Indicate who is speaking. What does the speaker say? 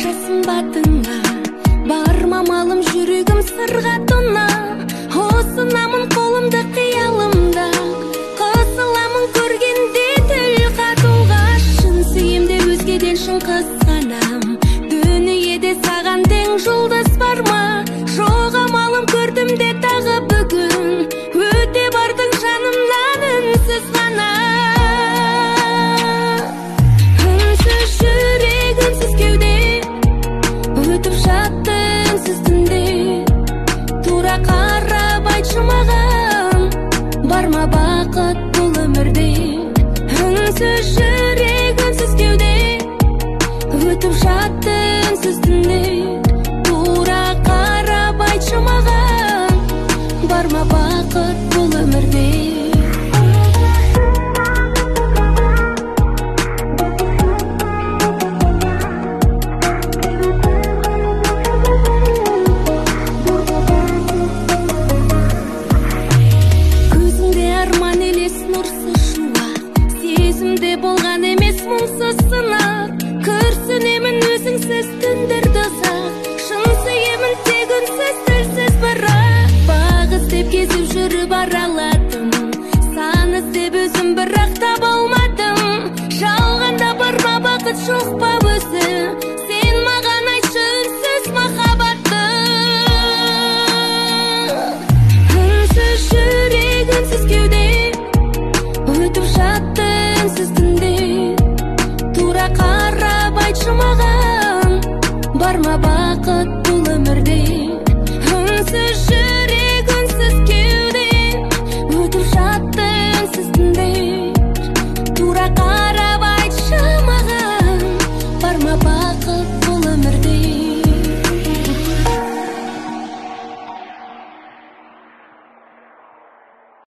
Speaker 1: жасынбадыңа бармамалым жүрегім сырға тона осынамын қолымда қиялымда қысыламын көргенде тіл қатуға шын сүйемде өзгеден шын қызғанам дүниеде саған тең жұлдыз бар ма жоқ амалым көрдім де тағы бүгін өте бардың жанымнан үнсіз ғана үнсіз жүрек үнсіз кеуде өтіп жатты үнсіз түнде тура қарап айтшы маған бар ма бақыт бұл өмірде үнсіз жүрек үнсіз кеуде өтіп жатты үнсіз түнде тура қарап айтшы маған бар ма бақыт бұл өмірде көзіңде арман елес нұрсыз шуақ сезімде болған емес мұңсыз сынақ күрсінемін өзіңсіз түндерді ұзақ шын сүйемін тек үнсіз тілсіз бірақ бақ іздеп кезіп жүріп араладым сан іздеп өзім бірақ таба алмадым жалғанда бар ма бақыт жоқ па өзі сен маған айтшы үнсіз махаббатты үнсіз жүрек үнсіз кеуде өтіп жатты үнсіз түнде тура қарап айтшы маған бар ма бақыт бұл өмірде